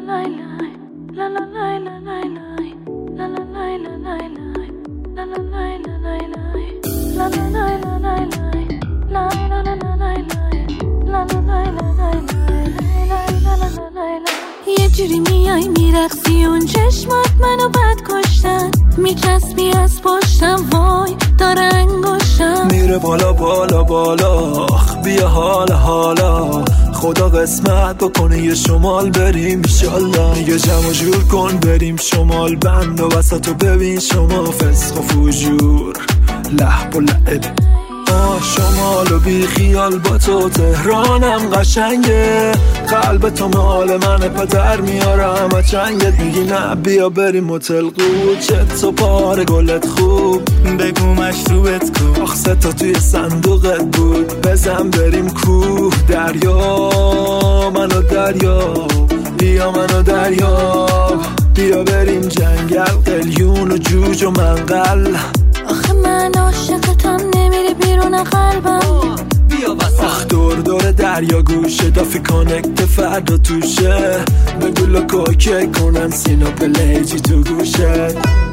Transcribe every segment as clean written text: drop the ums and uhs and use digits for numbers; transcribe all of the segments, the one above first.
یه جوری میای میرقصی اون چشمات منو بد کشتن، میچسبی از پشتم وای داره انگشتم میره بالا بالا بالا. بیا حالا حالا خدا قسمت بکنه یه شمال بریم ایشالله. یه جمع جور کن بریم شمال بند و وسطو ببین شما فسق و فجور لحب و لعب. شمال و بی خیال با تو تهرانم قشنگه، قلب تو مال منه پدر میارم از چنگت. میگی نه بیا بریم هتل قوچت و پاره گلت خوب بگو مشروبت کو. آخ سه تا توی صندوقت بود بزن بریم کوه دریا منو دریا بیا منو دریا. بیا بریم جنگل قلیون و جوج و منقل. آخه من عاشقتم نمیری بیرون قلبم بیا وسط. آخ دور دور دریا گوشه دافی کانکت فردا توشه. بگو لکوکه کنن سینا پلیجی تو گوشه.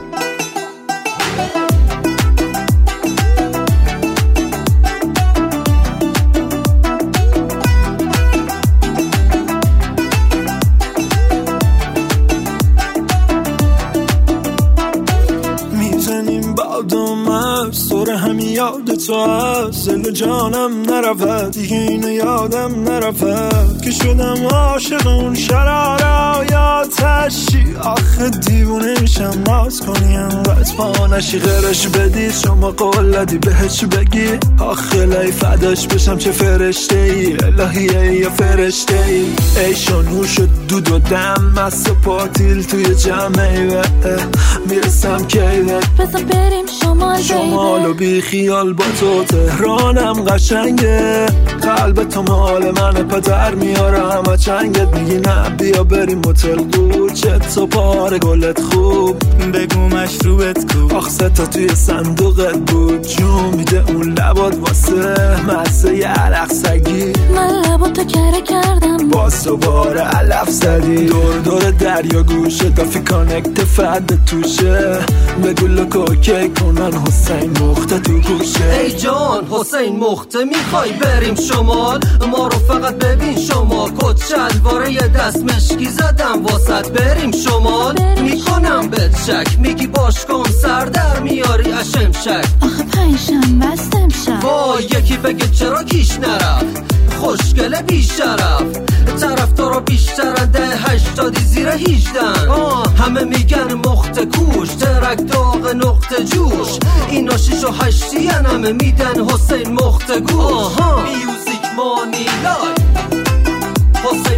سوره همین یاد تو هست دل جانم نرفت دیگه اینو یادم نرفت که شدم عاشق اون شراره یا تشی. آخه دیوونه میشم ناز کنی انقدر پا نشی غیرش بدی شما قولدی بهش بگی. آخه لای فداش بشم چه فرشته ای الهیه یا فرشته ای. ای شانوش دود و دم مست پاتیل توی جمعه میرسم کیوت بذار بریم شمال و بی خیال با تو تهرانم قشنگه، قلب تو مال منه پدر میارم از چنگت. میگی نه بیا بریم هتل قوچت و پاره گلت خوب بگو مشروبت کو. آخ سه تا توی صندوقت بود جون میده اون لبات واسه مزه ی علق سگی. من لباتو کره کردم باز دوباره علف زدی. دور دور دریا گوشه دافی کانکت فرد توشه. بگو لکوکه کنن حسین مخته تو گوشه. ای جان حسین مخته میخوای بریم شمال ما رو فقط ببین شما. کت شلواره یه دست مشکی زدم واسط بریم شمال. میکنم بهت شک میگی باش کن سر در میاری اشم شک. آخه پنجشنبه بست امشب وای یکی بگه چرا کیش نرفت خوشگله بیشرف. طرفدارا بیشترن 80 زیر 18. همه میگن مخته کوش ترک داغ نقطه جوش. اینا 6 و 8 همه میدن حسین مخته گوش. میوزیک مانی لایف حسین